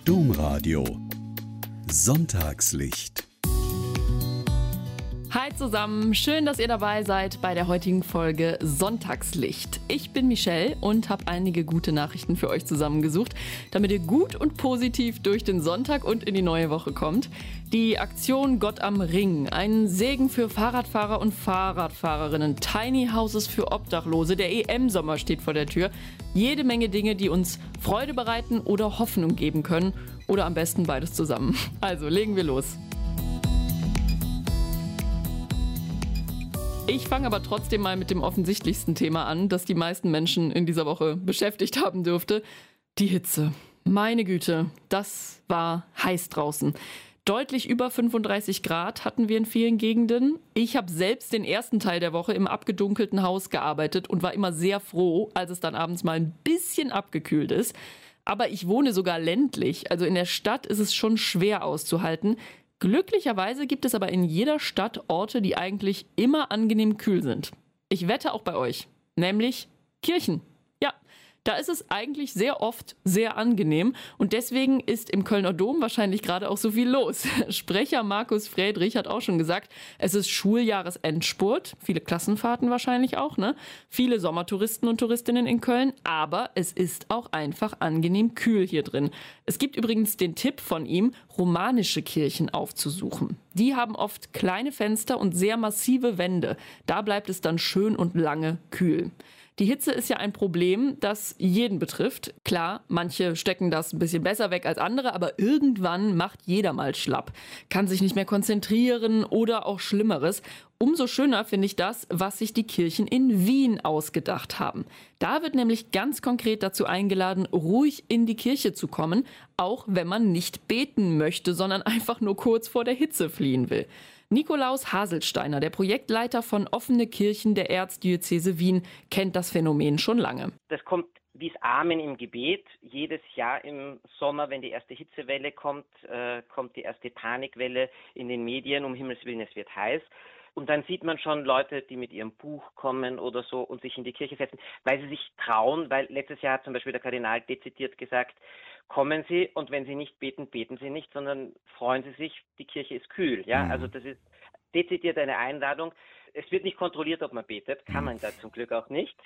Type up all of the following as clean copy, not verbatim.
Domradio Sonntagslicht. Hi zusammen, schön, dass ihr dabei seid bei der heutigen Folge Sonntagslicht. Ich bin Michelle und habe einige gute Nachrichten für euch zusammengesucht, damit ihr gut und positiv durch den Sonntag und in die neue Woche kommt. Die Aktion Gott am Ring, ein Segen für Fahrradfahrer und Fahrradfahrerinnen, Tiny Houses für Obdachlose, der EM-Sommer steht vor der Tür. Jede Menge Dinge, die uns Freude bereiten oder Hoffnung geben können. Oder am besten beides zusammen. Also legen wir los. Ich fange aber trotzdem mal mit dem offensichtlichsten Thema an, das die meisten Menschen in dieser Woche beschäftigt haben dürfte. Die Hitze. Meine Güte, das war heiß draußen. Deutlich über 35 Grad hatten wir in vielen Gegenden. Ich habe selbst den ersten Teil der Woche im abgedunkelten Haus gearbeitet und war immer sehr froh, als es dann abends mal ein bisschen abgekühlt ist. Aber ich wohne sogar ländlich, also in der Stadt ist es schon schwer auszuhalten. Glücklicherweise gibt es aber in jeder Stadt Orte, die eigentlich immer angenehm kühl sind. Ich wette auch bei euch, nämlich Kirchen. Ja, da ist es eigentlich sehr oft sehr angenehm und deswegen ist im Kölner Dom wahrscheinlich gerade auch so viel los. Sprecher Markus Friedrich hat auch schon gesagt, es ist Schuljahresendspurt, viele Klassenfahrten wahrscheinlich auch, ne? Viele Sommertouristen und Touristinnen in Köln, aber es ist auch einfach angenehm kühl hier drin. Es gibt übrigens den Tipp von ihm, romanische Kirchen aufzusuchen. Die haben oft kleine Fenster und sehr massive Wände. Da bleibt es dann schön und lange kühl. Die Hitze ist ja ein Problem, das jeden betrifft. Klar, manche stecken das ein bisschen besser weg als andere, aber irgendwann macht jeder mal schlapp. Kann sich nicht mehr konzentrieren oder auch Schlimmeres. Umso schöner finde ich das, was sich die Kirchen in Wien ausgedacht haben. Da wird nämlich ganz konkret dazu eingeladen, ruhig in die Kirche zu kommen, auch wenn man nicht beten möchte, sondern einfach nur kurz vor der Hitze fliehen will. Nikolaus Haselsteiner, der Projektleiter von Offene Kirchen der Erzdiözese Wien, kennt das Phänomen schon lange. Das kommt wie das Amen im Gebet. Jedes Jahr im Sommer, wenn die erste Hitzewelle kommt, kommt die erste Panikwelle in den Medien. Um Himmels Willen, es wird heiß. Und dann sieht man schon Leute, die mit ihrem Buch kommen oder so und sich in die Kirche setzen, weil sie sich trauen, weil letztes Jahr hat zum Beispiel der Kardinal dezidiert gesagt, kommen Sie und wenn Sie nicht beten, beten Sie nicht, sondern freuen Sie sich, die Kirche ist kühl. Ja, also das ist dezidiert eine Einladung. Es wird nicht kontrolliert, ob man betet, kann man da zum Glück auch nicht.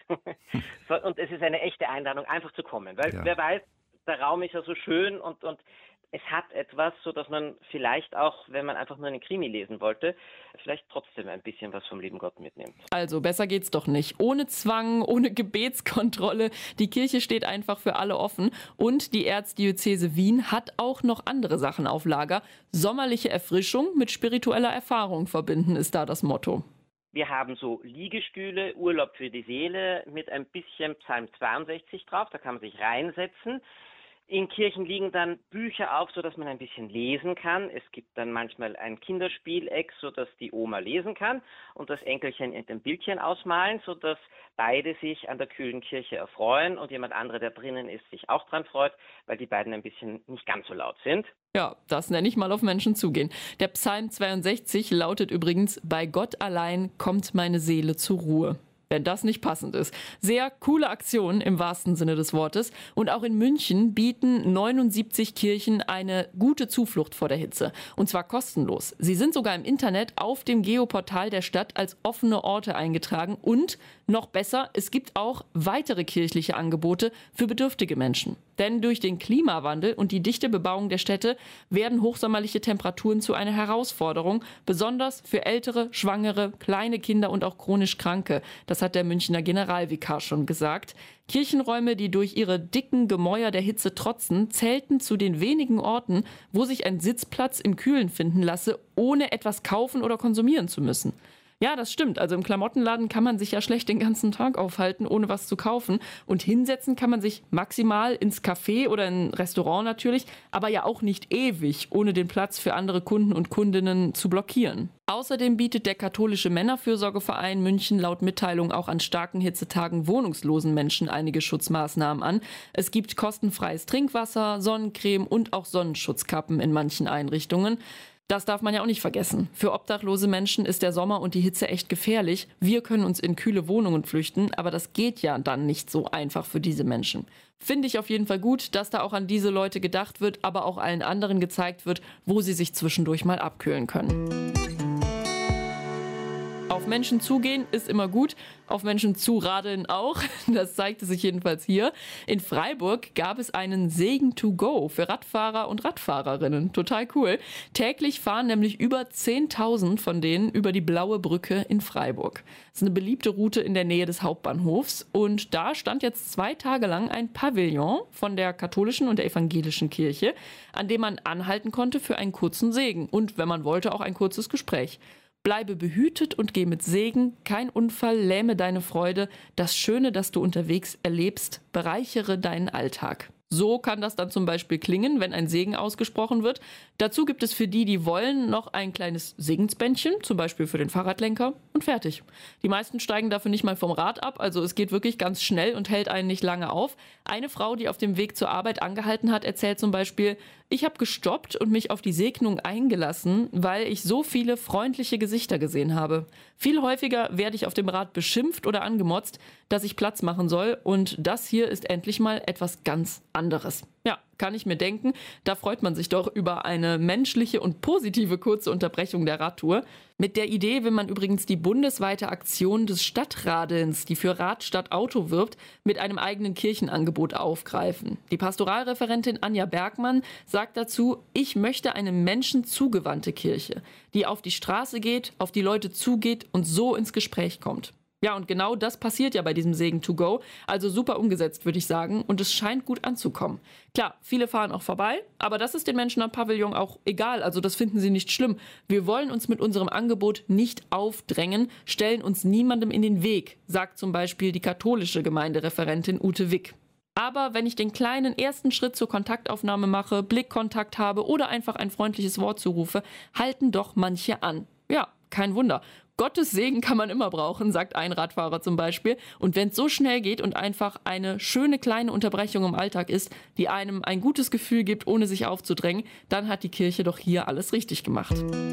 Und es ist eine echte Einladung, einfach zu kommen, weil wer weiß, der Raum ist ja so schön und es hat etwas, so dass man vielleicht auch, wenn man einfach nur einen Krimi lesen wollte, vielleicht trotzdem ein bisschen was vom lieben Gott mitnimmt. Also besser geht's doch nicht. Ohne Zwang, ohne Gebetskontrolle. Die Kirche steht einfach für alle offen. Und die Erzdiözese Wien hat auch noch andere Sachen auf Lager. Sommerliche Erfrischung mit spiritueller Erfahrung verbinden ist da das Motto. Wir haben so Liegestühle, Urlaub für die Seele mit ein bisschen Psalm 62 drauf, da kann man sich reinsetzen. In Kirchen liegen dann Bücher auf, sodass man ein bisschen lesen kann. Es gibt dann manchmal ein Kinderspieleck, sodass die Oma lesen kann und das Enkelchen ein Bildchen ausmalen, sodass beide sich an der kühlen Kirche erfreuen und jemand anderer, der drinnen ist, sich auch dran freut, weil die beiden ein bisschen nicht ganz so laut sind. Ja, das nenne ich mal auf Menschen zugehen. Der Psalm 62 lautet übrigens, bei Gott allein kommt meine Seele zur Ruhe. Wenn das nicht passend ist. Sehr coole Aktion im wahrsten Sinne des Wortes. Und auch in München bieten 79 Kirchen eine gute Zuflucht vor der Hitze. Und zwar kostenlos. Sie sind sogar im Internet auf dem Geoportal der Stadt als offene Orte eingetragen. Und noch besser, es gibt auch weitere kirchliche Angebote für bedürftige Menschen. Denn durch den Klimawandel und die dichte Bebauung der Städte werden hochsommerliche Temperaturen zu einer Herausforderung, besonders für ältere, schwangere, kleine Kinder und auch chronisch Kranke. Das hat der Münchner Generalvikar schon gesagt. Kirchenräume, die durch ihre dicken Gemäuer der Hitze trotzen, zählten zu den wenigen Orten, wo sich ein Sitzplatz im Kühlen finden lasse, ohne etwas kaufen oder konsumieren zu müssen. Ja, das stimmt. Also im Klamottenladen kann man sich ja schlecht den ganzen Tag aufhalten, ohne was zu kaufen. Und hinsetzen kann man sich maximal ins Café oder in ein Restaurant natürlich, aber ja auch nicht ewig, ohne den Platz für andere Kunden und Kundinnen zu blockieren. Außerdem bietet der katholische Männerfürsorgeverein München laut Mitteilung auch an starken Hitzetagen wohnungslosen Menschen einige Schutzmaßnahmen an. Es gibt kostenfreies Trinkwasser, Sonnencreme und auch Sonnenschutzkappen in manchen Einrichtungen. Das darf man ja auch nicht vergessen. Für obdachlose Menschen ist der Sommer und die Hitze echt gefährlich. Wir können uns in kühle Wohnungen flüchten, aber das geht ja dann nicht so einfach für diese Menschen. Finde ich auf jeden Fall gut, dass da auch an diese Leute gedacht wird, aber auch allen anderen gezeigt wird, wo sie sich zwischendurch mal abkühlen können. Auf Menschen zugehen ist immer gut, auf Menschen zuradeln auch. Das zeigte sich jedenfalls hier. In Freiburg gab es einen Segen to go für Radfahrer und Radfahrerinnen. Total cool. Täglich fahren nämlich über 10.000 von denen über die Blaue Brücke in Freiburg. Das ist eine beliebte Route in der Nähe des Hauptbahnhofs. Und da stand jetzt 2 Tage lang ein Pavillon von der katholischen und der evangelischen Kirche, an dem man anhalten konnte für einen kurzen Segen. Und wenn man wollte, auch ein kurzes Gespräch. Bleibe behütet und geh mit Segen, kein Unfall lähme deine Freude, das Schöne, das du unterwegs erlebst, bereichere deinen Alltag. So kann das dann zum Beispiel klingen, wenn ein Segen ausgesprochen wird. Dazu gibt es für die, die wollen, noch ein kleines Segensbändchen, zum Beispiel für den Fahrradlenker, und fertig. Die meisten steigen dafür nicht mal vom Rad ab, also es geht wirklich ganz schnell und hält einen nicht lange auf. Eine Frau, die auf dem Weg zur Arbeit angehalten hat, erzählt zum Beispiel: Ich habe gestoppt und mich auf die Segnung eingelassen, weil ich so viele freundliche Gesichter gesehen habe. Viel häufiger werde ich auf dem Rad beschimpft oder angemotzt, dass ich Platz machen soll, und das hier ist endlich mal etwas ganz anderes. Ja, kann ich mir denken, da freut man sich doch über eine menschliche und positive kurze Unterbrechung der Radtour. Mit der Idee will man übrigens die bundesweite Aktion des Stadtradelns, die für Rad statt Auto wirbt, mit einem eigenen Kirchenangebot aufgreifen. Die Pastoralreferentin Anja Bergmann sagt dazu: Ich möchte eine menschenzugewandte Kirche, die auf die Straße geht, auf die Leute zugeht und so ins Gespräch kommt. Ja, und genau das passiert ja bei diesem Segen to go, also super umgesetzt, würde ich sagen, und es scheint gut anzukommen. Klar, viele fahren auch vorbei, aber das ist den Menschen am Pavillon auch egal, also das finden sie nicht schlimm. Wir wollen uns mit unserem Angebot nicht aufdrängen, stellen uns niemandem in den Weg, sagt zum Beispiel die katholische Gemeindereferentin Ute Wick. Aber wenn ich den kleinen ersten Schritt zur Kontaktaufnahme mache, Blickkontakt habe oder einfach ein freundliches Wort zurufe, halten doch manche an. Ja, kein Wunder. Gottes Segen kann man immer brauchen, sagt ein Radfahrer zum Beispiel. Und wenn es so schnell geht und einfach eine schöne kleine Unterbrechung im Alltag ist, die einem ein gutes Gefühl gibt, ohne sich aufzudrängen, dann hat die Kirche doch hier alles richtig gemacht.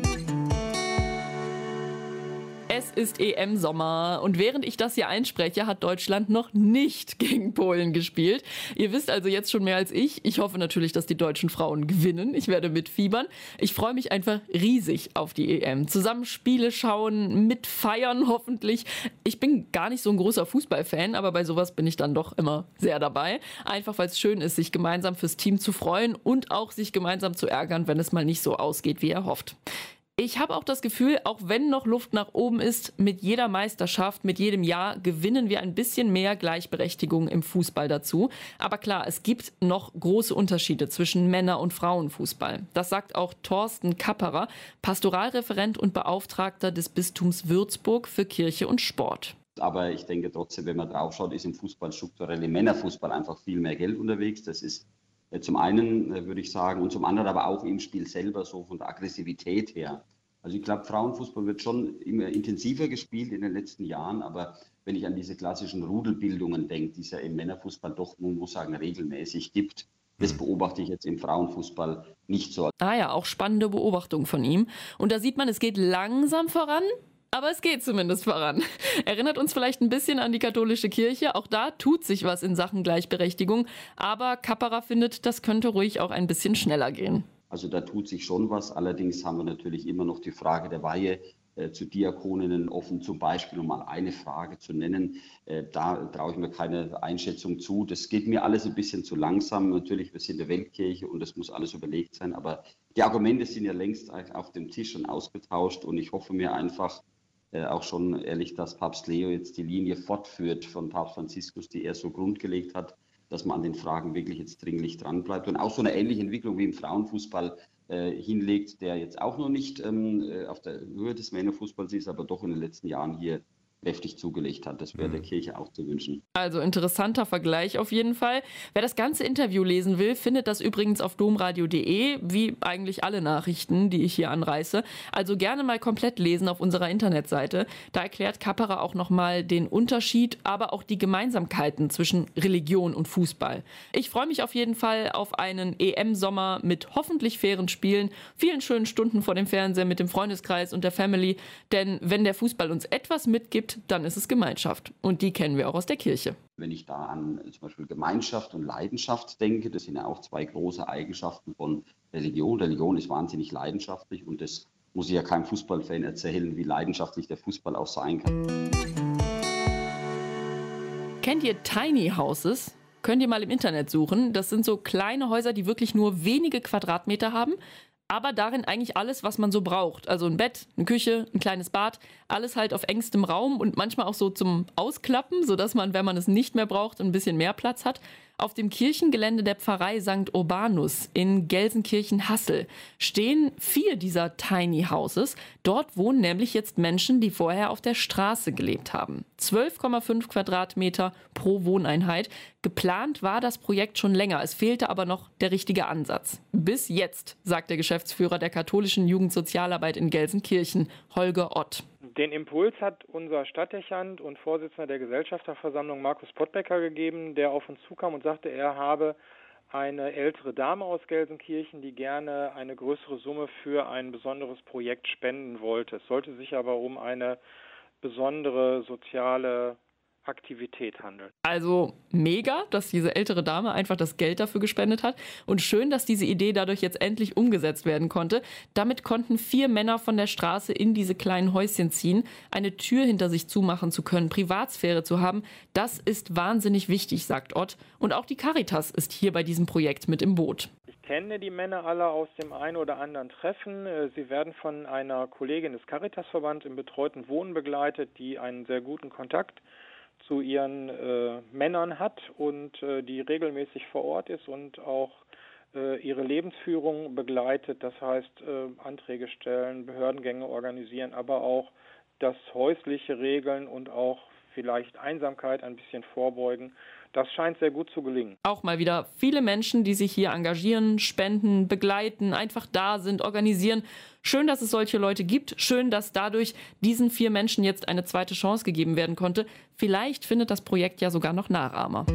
Es ist EM-Sommer und während ich das hier einspreche, hat Deutschland noch nicht gegen Polen gespielt. Ihr wisst also jetzt schon mehr als ich. Ich hoffe natürlich, dass die deutschen Frauen gewinnen. Ich werde mitfiebern. Ich freue mich einfach riesig auf die EM. Zusammen Spiele schauen, mitfeiern hoffentlich. Ich bin gar nicht so ein großer Fußballfan, aber bei sowas bin ich dann doch immer sehr dabei. Einfach weil es schön ist, sich gemeinsam fürs Team zu freuen und auch sich gemeinsam zu ärgern, wenn es mal nicht so ausgeht, wie er hofft. Ich habe auch das Gefühl, auch wenn noch Luft nach oben ist, mit jeder Meisterschaft, mit jedem Jahr gewinnen wir ein bisschen mehr Gleichberechtigung im Fußball dazu. Aber klar, es gibt noch große Unterschiede zwischen Männer- und Frauenfußball. Das sagt auch Thorsten Kapperer, Pastoralreferent und Beauftragter des Bistums Würzburg für Kirche und Sport. Aber ich denke trotzdem, wenn man drauf schaut, ist im Fußball strukturell im Männerfußball einfach viel mehr Geld unterwegs. Das ist zum einen, würde ich sagen, und zum anderen aber auch im Spiel selber, so von der Aggressivität her. Also ich glaube, Frauenfußball wird schon immer intensiver gespielt in den letzten Jahren, aber wenn ich an diese klassischen Rudelbildungen denke, die es ja im Männerfußball doch, man muss sagen, regelmäßig gibt, das beobachte ich jetzt im Frauenfußball nicht so. Ah ja, auch spannende Beobachtung von ihm. Und da sieht man, es geht langsam voran. Aber es geht zumindest voran. Erinnert uns vielleicht ein bisschen an die katholische Kirche. Auch da tut sich was in Sachen Gleichberechtigung. Aber Kapperer findet, das könnte ruhig auch ein bisschen schneller gehen. Also da tut sich schon was. Allerdings haben wir natürlich immer noch die Frage der Weihe zu Diakoninnen offen, zum Beispiel, um mal eine Frage zu nennen. Da traue ich mir keine Einschätzung zu. Das geht mir alles ein bisschen zu langsam. Natürlich, wir sind eine Weltkirche und das muss alles überlegt sein. Aber die Argumente sind ja längst auf dem Tisch und ausgetauscht. Und ich hoffe mir einfach, auch schon ehrlich, dass Papst Leo jetzt die Linie fortführt von Papst Franziskus, die er so grundgelegt hat, dass man an den Fragen wirklich jetzt dringlich dranbleibt und auch so eine ähnliche Entwicklung wie im Frauenfußball hinlegt, der jetzt auch noch nicht auf der Höhe des Männerfußballs ist, aber doch in den letzten Jahren hier kräftig zugelegt hat. Das wäre der Kirche auch zu wünschen. Also interessanter Vergleich auf jeden Fall. Wer das ganze Interview lesen will, findet das übrigens auf domradio.de, wie eigentlich alle Nachrichten, die ich hier anreiße. Also gerne mal komplett lesen auf unserer Internetseite. Da erklärt Kapperer auch nochmal den Unterschied, aber auch die Gemeinsamkeiten zwischen Religion und Fußball. Ich freue mich auf jeden Fall auf einen EM-Sommer mit hoffentlich fairen Spielen, vielen schönen Stunden vor dem Fernseher mit dem Freundeskreis und der Family. Denn wenn der Fußball uns etwas mitgibt, dann ist es Gemeinschaft. Und die kennen wir auch aus der Kirche. Wenn ich da an zum Beispiel Gemeinschaft und Leidenschaft denke, das sind ja auch zwei große Eigenschaften von Religion. Religion ist wahnsinnig leidenschaftlich und das muss ich ja keinem Fußballfan erzählen, wie leidenschaftlich der Fußball auch sein kann. Kennt ihr Tiny Houses? Könnt ihr mal im Internet suchen. Das sind so kleine Häuser, die wirklich nur wenige Quadratmeter haben, aber darin eigentlich alles, was man so braucht. Also ein Bett, eine Küche, ein kleines Bad, alles halt auf engstem Raum und manchmal auch so zum Ausklappen, sodass man, wenn man es nicht mehr braucht, ein bisschen mehr Platz hat. Auf dem Kirchengelände der Pfarrei St. Urbanus in Gelsenkirchen-Hassel stehen 4 dieser Tiny Houses. Dort wohnen nämlich jetzt Menschen, die vorher auf der Straße gelebt haben. 12,5 Quadratmeter pro Wohneinheit. Geplant war das Projekt schon länger. Es fehlte aber noch der richtige Ansatz. Bis jetzt, sagt der Geschäftsführer der katholischen Jugendsozialarbeit in Gelsenkirchen, Holger Ott. Den Impuls hat unser Stadtdechant und Vorsitzender der Gesellschafterversammlung Markus Pottbecker gegeben, der auf uns zukam und sagte, er habe eine ältere Dame aus Gelsenkirchen, die gerne eine größere Summe für ein besonderes Projekt spenden wollte. Es sollte sich aber um eine besondere soziale Aktivität handeln. Also mega, dass diese ältere Dame einfach das Geld dafür gespendet hat und schön, dass diese Idee dadurch jetzt endlich umgesetzt werden konnte. Damit konnten 4 Männer von der Straße in diese kleinen Häuschen ziehen. Eine Tür hinter sich zumachen zu können, Privatsphäre zu haben, das ist wahnsinnig wichtig, sagt Ott. Und auch die Caritas ist hier bei diesem Projekt mit im Boot. Ich kenne die Männer alle aus dem einen oder anderen Treffen. Sie werden von einer Kollegin des Caritasverbands im betreuten Wohnen begleitet, die einen sehr guten Kontakt zu ihren Männern hat und die regelmäßig vor Ort ist und auch ihre Lebensführung begleitet. Das heißt, Anträge stellen, Behördengänge organisieren, aber auch das häusliche Regeln und auch vielleicht Einsamkeit ein bisschen vorbeugen. Das scheint sehr gut zu gelingen. Auch mal wieder viele Menschen, die sich hier engagieren, spenden, begleiten, einfach da sind, organisieren. Schön, dass es solche Leute gibt. Schön, dass dadurch diesen 4 Menschen jetzt eine zweite Chance gegeben werden konnte. Vielleicht findet das Projekt ja sogar noch Nachahmer.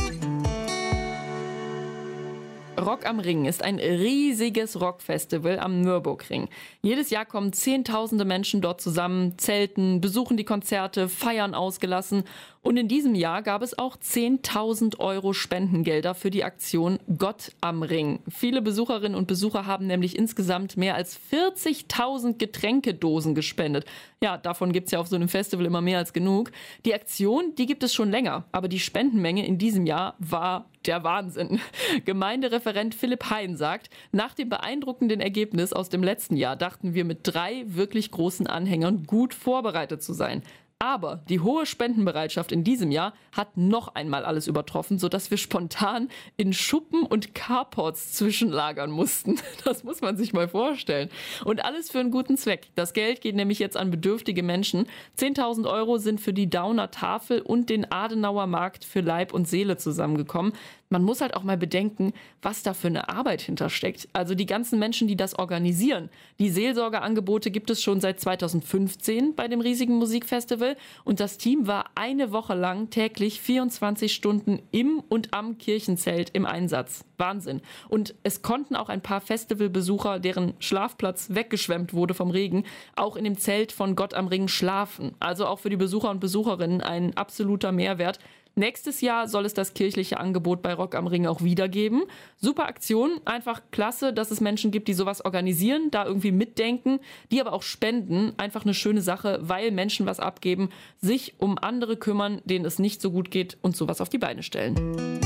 Rock am Ring ist ein riesiges Rockfestival am Nürburgring. Jedes Jahr kommen Zehntausende Menschen dort zusammen, zelten, besuchen die Konzerte, feiern ausgelassen. Und in diesem Jahr gab es auch 10.000 € Spendengelder für die Aktion Gott am Ring. Viele Besucherinnen und Besucher haben nämlich insgesamt mehr als 40.000 Getränkedosen gespendet. Ja, davon gibt es ja auf so einem Festival immer mehr als genug. Die Aktion, die gibt es schon länger, aber die Spendenmenge in diesem Jahr war der Wahnsinn. Gemeindereferent Philipp Hein sagt, nach dem beeindruckenden Ergebnis aus dem letzten Jahr dachten wir mit 3 wirklich großen Anhängern gut vorbereitet zu sein. Aber die hohe Spendenbereitschaft in diesem Jahr hat noch einmal alles übertroffen, sodass wir spontan in Schuppen und Carports zwischenlagern mussten. Das muss man sich mal vorstellen. Und alles für einen guten Zweck. Das Geld geht nämlich jetzt an bedürftige Menschen. 10.000 € sind für die Dauner Tafel und den Adenauer Markt für Leib und Seele zusammengekommen. Man muss halt auch mal bedenken, was da für eine Arbeit hintersteckt. Also die ganzen Menschen, die das organisieren. Die Seelsorgeangebote gibt es schon seit 2015 bei dem riesigen Musikfestival. Und das Team war eine Woche lang täglich 24 Stunden im und am Kirchenzelt im Einsatz. Wahnsinn. Und es konnten auch ein paar Festivalbesucher, deren Schlafplatz weggeschwemmt wurde vom Regen, auch in dem Zelt von Gott am Ring schlafen. Also auch für die Besucher und Besucherinnen ein absoluter Mehrwert. Nächstes Jahr soll es das kirchliche Angebot bei Rock am Ring auch wieder geben. Super Aktion, einfach klasse, dass es Menschen gibt, die sowas organisieren, da irgendwie mitdenken, die aber auch spenden. Einfach eine schöne Sache, weil Menschen was abgeben, sich um andere kümmern, denen es nicht so gut geht und sowas auf die Beine stellen.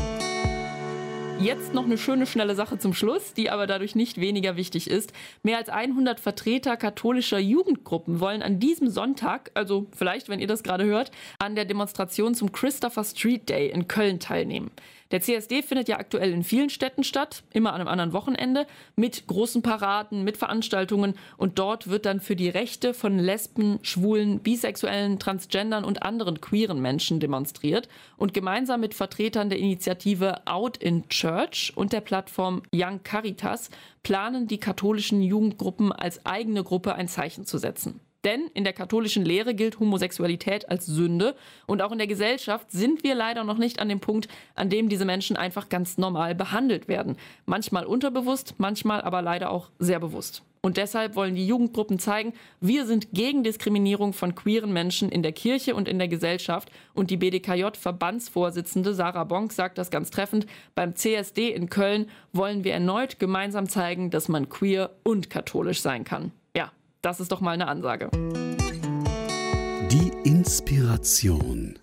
Jetzt noch eine schöne, schnelle Sache zum Schluss, die aber dadurch nicht weniger wichtig ist. Mehr als 100 Vertreter katholischer Jugendgruppen wollen an diesem Sonntag, also vielleicht, wenn ihr das gerade hört, an der Demonstration zum Christopher Street Day in Köln teilnehmen. Der CSD findet ja aktuell in vielen Städten statt, immer an einem anderen Wochenende, mit großen Paraden, mit Veranstaltungen. Und dort wird dann für die Rechte von Lesben, Schwulen, Bisexuellen, Transgendern und anderen queeren Menschen demonstriert. Und gemeinsam mit Vertretern der Initiative Out in Church und der Plattform Young Caritas planen die katholischen Jugendgruppen als eigene Gruppe ein Zeichen zu setzen. Denn in der katholischen Lehre gilt Homosexualität als Sünde und auch in der Gesellschaft sind wir leider noch nicht an dem Punkt, an dem diese Menschen einfach ganz normal behandelt werden. Manchmal unterbewusst, manchmal aber leider auch sehr bewusst. Und deshalb wollen die Jugendgruppen zeigen, wir sind gegen Diskriminierung von queeren Menschen in der Kirche und in der Gesellschaft. Und die BDKJ-Verbandsvorsitzende Sarah Bonk sagt das ganz treffend, beim CSD in Köln wollen wir erneut gemeinsam zeigen, dass man queer und katholisch sein kann. Ja, das ist doch mal eine Ansage. Die Inspiration.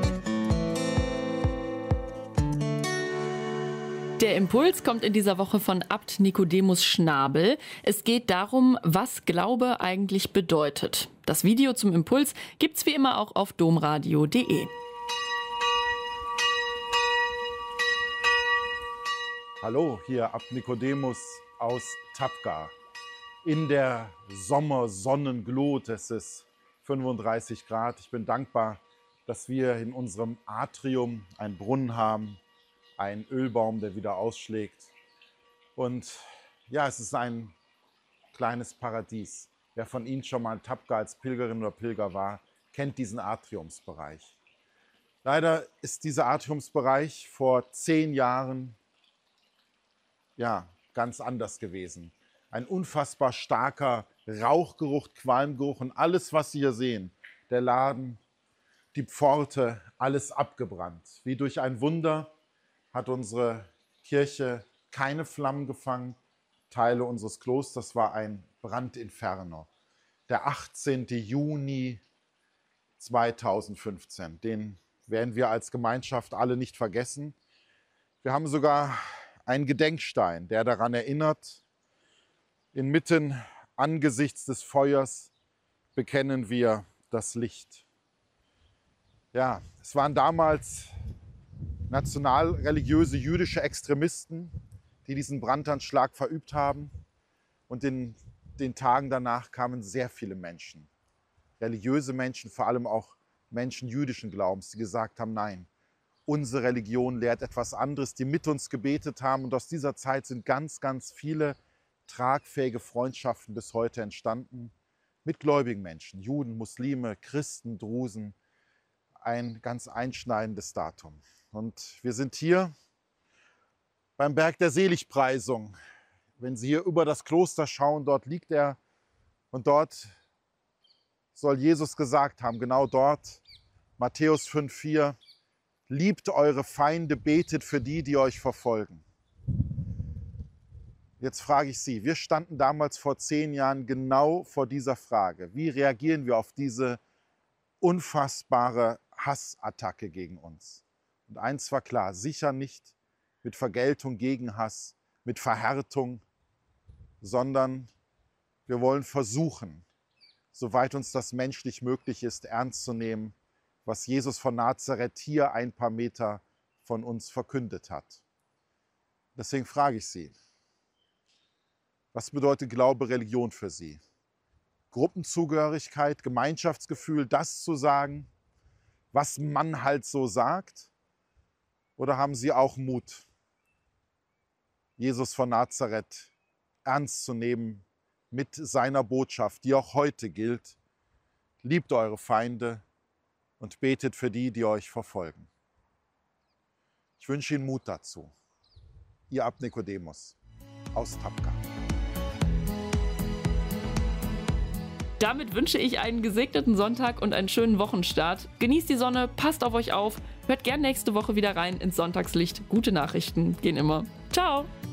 Der Impuls kommt in dieser Woche von Abt Nikodemus Schnabel. Es geht darum, was Glaube eigentlich bedeutet. Das Video zum Impuls gibt's wie immer auch auf domradio.de. Hallo, hier Abt Nikodemus aus Tapga. In der Sommersonnenglut, es ist 35 Grad. Ich bin dankbar, dass wir in unserem Atrium einen Brunnen haben, einen Ölbaum, der wieder ausschlägt. Und ja, es ist ein kleines Paradies. Wer von Ihnen schon mal in Tapga als Pilgerin oder Pilger war, kennt diesen Atriumsbereich. Leider ist dieser Atriumsbereich vor 10 Jahren ganz anders gewesen. Ein unfassbar starker Rauchgeruch, Qualmgeruch und alles, was Sie hier sehen, der Laden, die Pforte, alles abgebrannt. Wie durch ein Wunder hat unsere Kirche keine Flammen gefangen. Teile unseres Klosters war ein Brandinferno. Der 18. Juni 2015, den werden wir als Gemeinschaft alle nicht vergessen. Wir haben sogar einen Gedenkstein, der daran erinnert, inmitten angesichts des Feuers bekennen wir das Licht. Ja, es waren damals nationalreligiöse jüdische Extremisten, die diesen Brandanschlag verübt haben. Und in den Tagen danach kamen sehr viele Menschen, religiöse Menschen, vor allem auch Menschen jüdischen Glaubens, die gesagt haben, nein, unsere Religion lehrt etwas anderes, die mit uns gebetet haben. Und aus dieser Zeit sind ganz, ganz viele tragfähige Freundschaften bis heute entstanden mit gläubigen Menschen, Juden, Muslime, Christen, Drusen. Ein ganz einschneidendes Datum. Und wir sind hier beim Berg der Seligpreisung. Wenn Sie hier über das Kloster schauen, dort liegt er und dort soll Jesus gesagt haben, genau dort, Matthäus 5,4, liebt eure Feinde, betet für die, die euch verfolgen. Jetzt frage ich Sie, wir standen damals vor 10 Jahren genau vor dieser Frage. Wie reagieren wir auf diese unfassbare Hassattacke gegen uns? Und eins war klar, sicher nicht mit Vergeltung gegen Hass, mit Verhärtung, sondern wir wollen versuchen, soweit uns das menschlich möglich ist, ernst zu nehmen, was Jesus von Nazareth hier ein paar Meter von uns verkündet hat. Deswegen frage ich Sie, was bedeutet Glaube, Religion für Sie? Gruppenzugehörigkeit, Gemeinschaftsgefühl, das zu sagen, was man halt so sagt? Oder haben Sie auch Mut, Jesus von Nazareth ernst zu nehmen mit seiner Botschaft, die auch heute gilt? Liebt eure Feinde und betet für die, die euch verfolgen. Ich wünsche Ihnen Mut dazu. Ihr Abt Nikodemus aus Tapga. Damit wünsche ich einen gesegneten Sonntag und einen schönen Wochenstart. Genießt die Sonne, passt auf euch auf, hört gern nächste Woche wieder rein ins Sonntagslicht. Gute Nachrichten gehen immer. Ciao!